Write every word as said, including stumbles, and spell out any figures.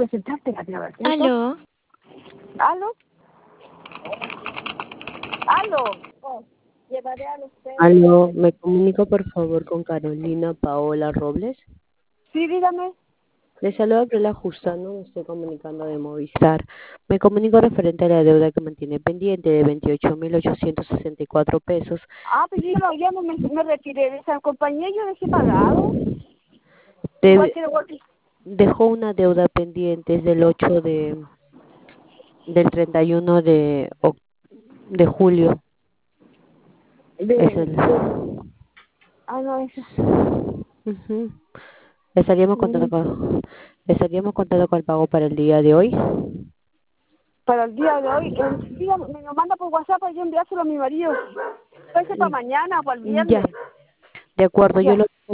presentarte, Gabriela. Aló. ¿Aló? ¿Aló? Oh, llevaré a los perros. Aló, ¿me comunico por favor con Carolina Paola Robles? Sí, dígame. Le saludo a Gabriela Justano, me estoy comunicando de Movistar. Me comunico referente a la deuda que mantiene pendiente de veintiocho mil ochocientos sesenta y cuatro pesos. Ah, pues yo no, ya no me, me retiré de esa compañía, yo dejé pagado. De- Igual que igual que- dejó una deuda pendiente desde el ocho de del treinta y uno de, oc- de julio. de, Es el... de- Ah, no, eso. Ujú. Estaríamos contando Mm, con, estaríamos contando con el pago para el día de hoy. Para el día de hoy, eh, dígame, me lo manda por WhatsApp para yo enviárselo a mi marido. Puede ser para mañana o para el Ya, viernes. de acuerdo, yo Ya. lo